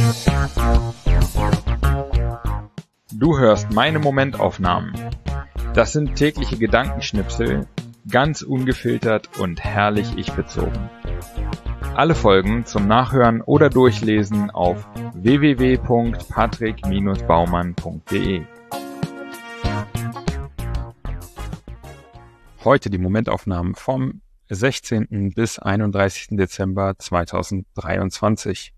Du hörst meine Momentaufnahmen. Das sind tägliche Gedankenschnipsel, ganz ungefiltert und herrlich ich-bezogen. Alle Folgen zum Nachhören oder Durchlesen auf www.patrick-baumann.de. Heute die Momentaufnahmen vom 16. bis 31. Dezember 2023.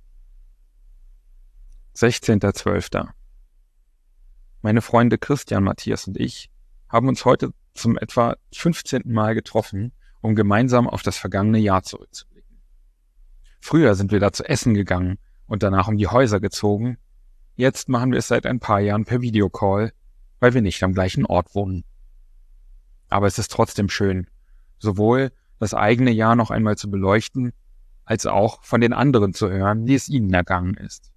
16.12. Meine Freunde Christian, Matthias und ich haben uns heute zum etwa 15. Mal getroffen, um gemeinsam auf das vergangene Jahr zurückzublicken. Früher sind wir da zu essen gegangen und danach um die Häuser gezogen. Jetzt machen wir es seit ein paar Jahren per Videocall, weil wir nicht am gleichen Ort wohnen. Aber es ist trotzdem schön, sowohl das eigene Jahr noch einmal zu beleuchten, als auch von den anderen zu hören, wie es ihnen ergangen ist.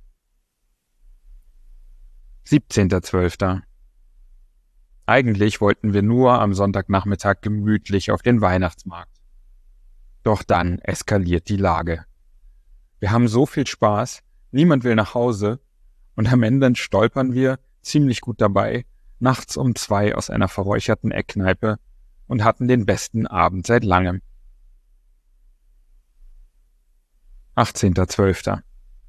17.12. Eigentlich wollten wir nur am Sonntagnachmittag gemütlich auf den Weihnachtsmarkt. Doch dann eskaliert die Lage. Wir haben so viel Spaß, niemand will nach Hause und am Ende stolpern wir, ziemlich gut dabei, nachts um 2 aus einer verräucherten Eckkneipe und hatten den besten Abend seit langem. 18.12.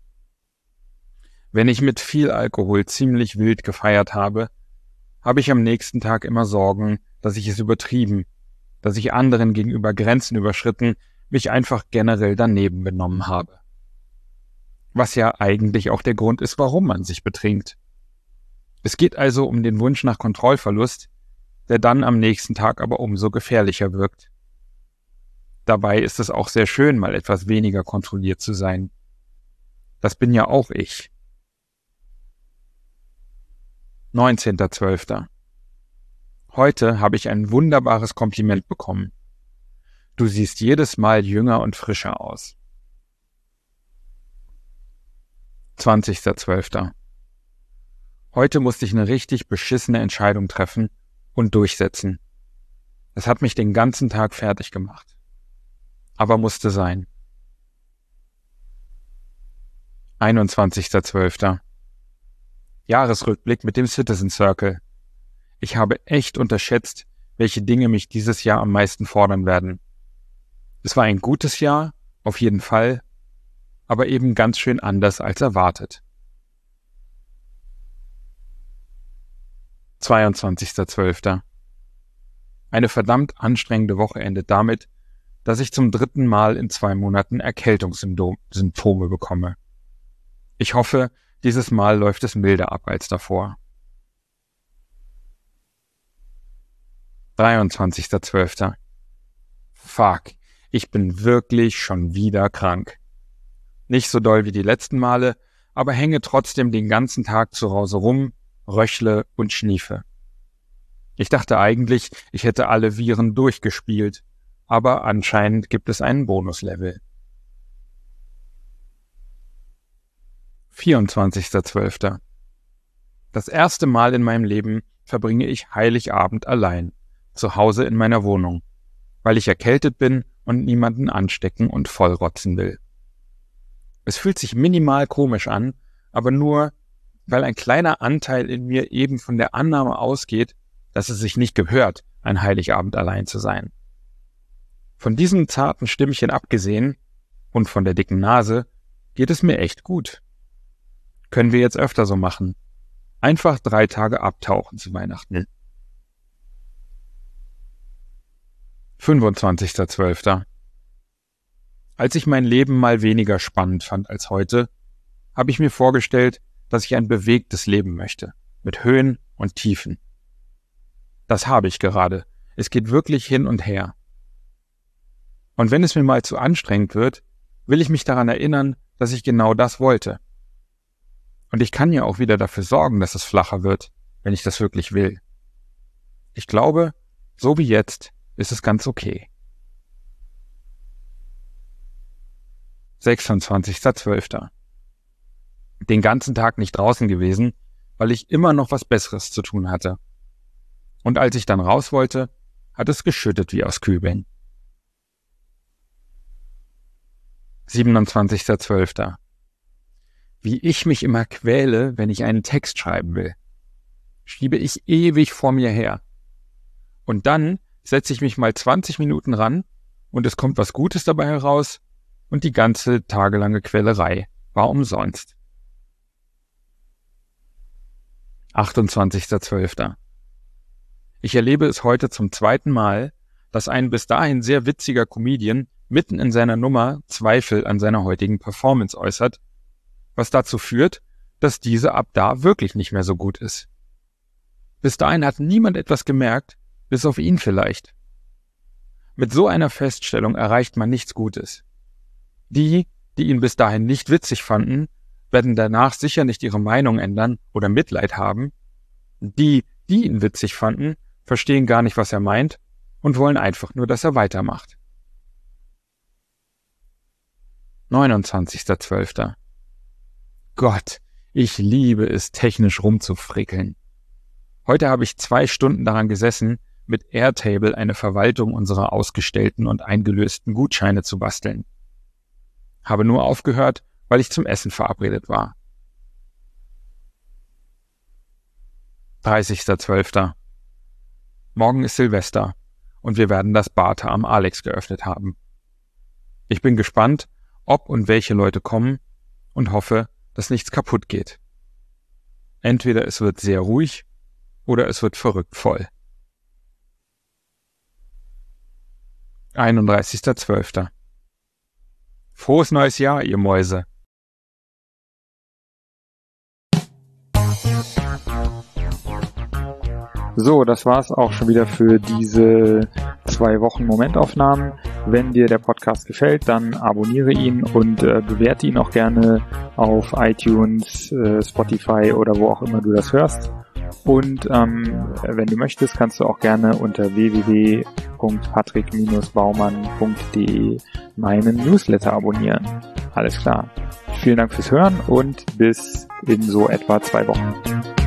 Wenn ich mit viel Alkohol ziemlich wild gefeiert habe, habe ich am nächsten Tag immer Sorgen, dass ich es übertrieben, dass ich anderen gegenüber Grenzen überschritten, mich einfach generell daneben benommen habe. Was ja eigentlich auch der Grund ist, warum man sich betrinkt. Es geht also um den Wunsch nach Kontrollverlust, der dann am nächsten Tag aber umso gefährlicher wirkt. Dabei ist es auch sehr schön, mal etwas weniger kontrolliert zu sein. Das bin ja auch ich. 19.12. Heute habe ich ein wunderbares Kompliment bekommen. Du siehst jedes Mal jünger und frischer aus. 20.12. Heute musste ich eine richtig beschissene Entscheidung treffen und durchsetzen. Es hat mich den ganzen Tag fertig gemacht. Aber musste sein. 21.12. Jahresrückblick mit dem Citizen Circle. Ich habe echt unterschätzt, welche Dinge mich dieses Jahr am meisten fordern werden. Es war ein gutes Jahr, auf jeden Fall, aber eben ganz schön anders als erwartet. 22.12. Eine verdammt anstrengende Woche endet damit, dass ich zum 3. Mal in 2 Monaten Erkältungssymptome bekomme. Ich hoffe, dieses Mal läuft es milder ab als davor. 23.12. Fuck, ich bin wirklich schon wieder krank. Nicht so doll wie die letzten Male, aber hänge trotzdem den ganzen Tag zu Hause rum, röchle und schniefe. Ich dachte eigentlich, ich hätte alle Viren durchgespielt, aber anscheinend gibt es einen Bonuslevel. 24.12. Das erste Mal in meinem Leben verbringe ich Heiligabend allein, zu Hause in meiner Wohnung, weil ich erkältet bin und niemanden anstecken und vollrotzen will. Es fühlt sich minimal komisch an, aber nur, weil ein kleiner Anteil in mir eben von der Annahme ausgeht, dass es sich nicht gehört, ein Heiligabend allein zu sein. Von diesem zarten Stimmchen abgesehen und von der dicken Nase geht es mir echt gut. Können wir jetzt öfter so machen. Einfach 3 Tage abtauchen zu Weihnachten. 25.12. Als ich mein Leben mal weniger spannend fand als heute, habe ich mir vorgestellt, dass ich ein bewegtes Leben möchte, mit Höhen und Tiefen. Das habe ich gerade. Es geht wirklich hin und her. Und wenn es mir mal zu anstrengend wird, will ich mich daran erinnern, dass ich genau das wollte. Und ich kann ja auch wieder dafür sorgen, dass es flacher wird, wenn ich das wirklich will. Ich glaube, so wie jetzt ist es ganz okay. 26.12. Den ganzen Tag nicht draußen gewesen, weil ich immer noch was Besseres zu tun hatte. Und als ich dann raus wollte, hat es geschüttet wie aus Kübeln. 27.12. wie ich mich immer quäle, wenn ich einen Text schreiben will. Schiebe ich ewig vor mir her. Und dann setze ich mich mal 20 Minuten ran und es kommt was Gutes dabei heraus und die ganze tagelange Quälerei war umsonst. 28.12. Ich erlebe es heute zum zweiten Mal, dass ein bis dahin sehr witziger Comedian mitten in seiner Nummer Zweifel an seiner heutigen Performance äußert, was dazu führt, dass diese ab da wirklich nicht mehr so gut ist. Bis dahin hat niemand etwas gemerkt, bis auf ihn vielleicht. Mit so einer Feststellung erreicht man nichts Gutes. Die ihn bis dahin nicht witzig fanden, werden danach sicher nicht ihre Meinung ändern oder Mitleid haben. Die ihn witzig fanden, verstehen gar nicht, was er meint und wollen einfach nur, dass er weitermacht. 29.12. Gott, ich liebe es, technisch rumzufrickeln. Heute habe ich 2 Stunden daran gesessen, mit Airtable eine Verwaltung unserer ausgestellten und eingelösten Gutscheine zu basteln. Habe nur aufgehört, weil ich zum Essen verabredet war. 30.12. Morgen ist Silvester und wir werden das Barte am Alex geöffnet haben. Ich bin gespannt, ob und welche Leute kommen und hoffe, dass nichts kaputt geht. Entweder es wird sehr ruhig oder es wird verrückt voll. 31.12. Frohes neues Jahr, ihr Mäuse! So, das war's auch schon wieder für diese 2 Wochen Momentaufnahmen. Wenn dir der Podcast gefällt, dann abonniere ihn und bewerte ihn auch gerne auf iTunes, Spotify oder wo auch immer du das hörst. Und wenn du möchtest, kannst du auch gerne unter www.patrick-baumann.de meinen Newsletter abonnieren. Alles klar. Vielen Dank fürs Hören und bis in so etwa 2 Wochen.